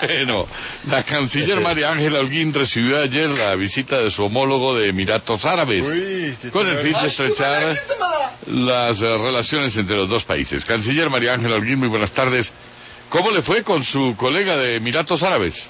Bueno, la canciller María Ángela Holguín recibió ayer la visita de su homólogo de Emiratos Árabes, con el fin de estrechar las relaciones entre los dos países. Canciller María Ángela Holguín, muy buenas tardes. ¿Cómo le fue con su colega de Emiratos Árabes?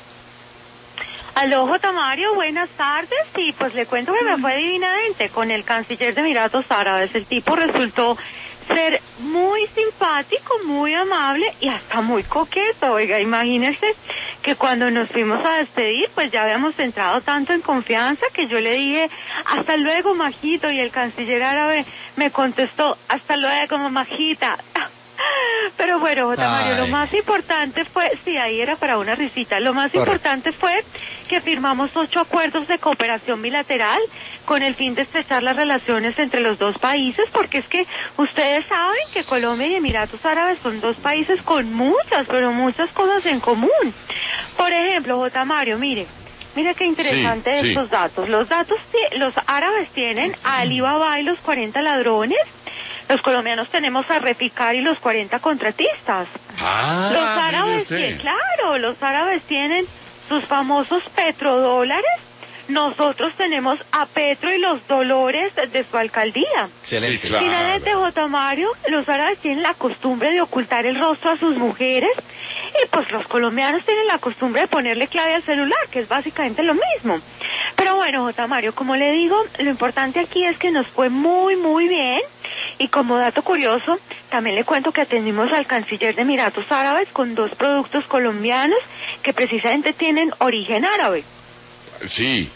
Aló, J. Mario, buenas tardes. Y pues le cuento que me fue divinamente con el canciller de Emiratos Árabes. El tipo resultó ser muy simpático, muy amable y hasta muy coqueto. Oiga, imagínese que cuando nos fuimos a despedir, pues ya habíamos entrado tanto en confianza que yo le dije, hasta luego, majito, y el canciller árabe me contestó, hasta luego, majita. Pero bueno, J. Mario, lo más importante fue, sí, ahí era para una risita, lo más importante fue que firmamos 8 acuerdos de cooperación bilateral con el fin de estrechar las relaciones entre los dos países, porque es que ustedes saben que Colombia y Emiratos Árabes son dos países con muchas, pero muchas cosas en común. Por ejemplo, J. Mario, mire qué interesante estos datos. Los árabes tienen a Alibaba y los 40 ladrones. Los colombianos tenemos a Reficar y los 40 contratistas. Los árabes los árabes tienen sus famosos petrodólares. Nosotros tenemos a Petro y los dolores de su alcaldía. Excelente. Claro. Finalmente, J. Mario, los árabes tienen la costumbre de ocultar el rostro a sus mujeres y pues los colombianos tienen la costumbre de ponerle clave al celular, que es básicamente lo mismo. Pero bueno, J. Mario, como le digo, lo importante aquí es que nos fue muy, muy bien. Y como dato curioso, también le cuento que atendimos al canciller de Emiratos Árabes con 2 productos colombianos que precisamente tienen origen árabe. Sí.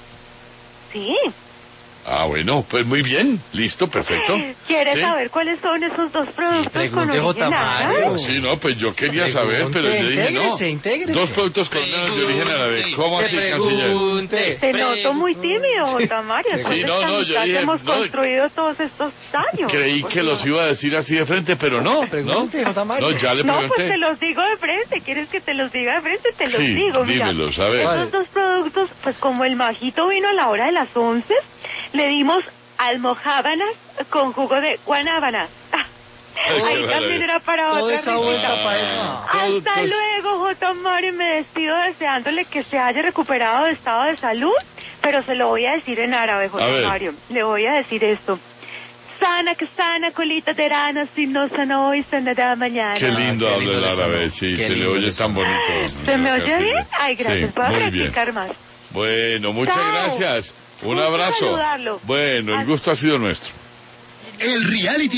Sí. Ah, bueno, pues muy bien, listo, perfecto. ¿Quieres saber cuáles son esos 2 productos con origen árabe? Sí, no, pues yo quería saber, pero yo dije no. Intégrese. 2 productos colombianos de origen árabe. ¿Cómo así, canciller? Te noto muy tímido, J. Mario. Sí, no, yo dije, hemos construido todos estos años. Creí que los iba a decir así de frente, pero no. Pregunte, J. Mario. No, ya le pregunté. No, pues te los digo de frente. ¿Quieres que te los diga de frente? Te los Sí, digo. Mira, dímelos, a ver. estos 2 productos, pues como el majito vino a la hora de las 11, le dimos almojábanas con jugo de guanábana. Ahí también era para toda otra esa vuelta para él, no. Hasta luego, J. Mario, me despido deseándole que se haya recuperado de estado de salud, pero se lo voy a decir en árabe, J. Mario. Le voy a decir esto. Sana que sana, colita de rana, si no sana hoy, sanará mañana. Qué lindo habla el árabe, sí, se le oye tan bonito. ¿Se me oye bien? Ay, gracias, Sí, voy a muy practicar más. Bueno, muchas gracias. Un abrazo. Saludarlo. Bueno, el gusto ha sido nuestro. El reality